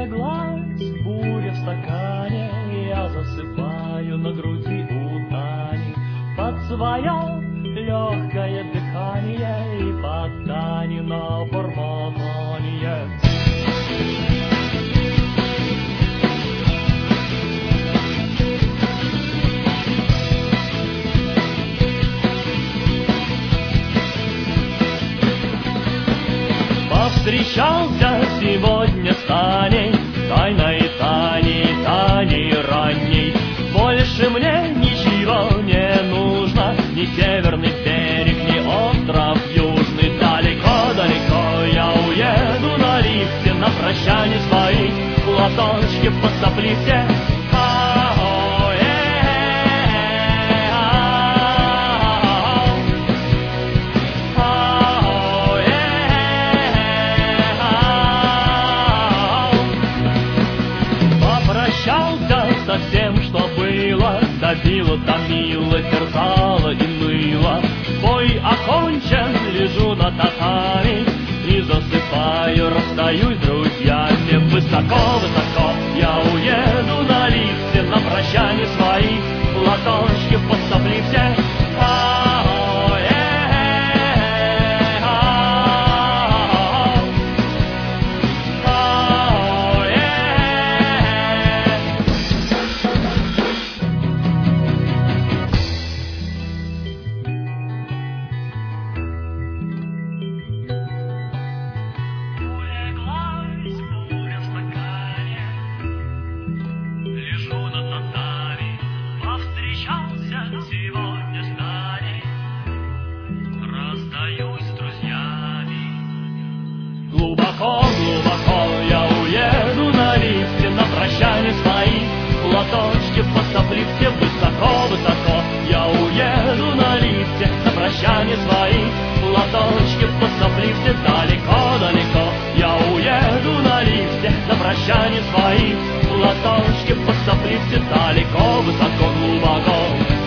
Улеглась буря в стакане, я засыпаю на груди у Тани под свое легкое дыхание и под Танино бормотание. Повстречался сегодня с Таней, тайной Таней, Таней ранней. Больше мне ничего не нужно, ни северный берег, ни остров южный. Далеко-далеко я уеду на лифте, на прощание свои ладошки посопли все. Со всем, что было, давило, томило, терзало и ныло. Бой окончен, лежу на татами и засыпаю, расстаюсь с друзьями. Высоко-высоко я уеду на лифте, на прощание свои ладошки посопли все. Сегодня с Таней расстаюсь с друзьями. Глубоко-глубоко я уеду на лифте, на прощание свои ладошки посопли все. Высоко-высоко я уеду на лифте, на прощание свои ладошки посопли все. Далеко-далеко я уеду на лифте, на прощание свои ладошки посопли все. Далеко, высоко, глубоко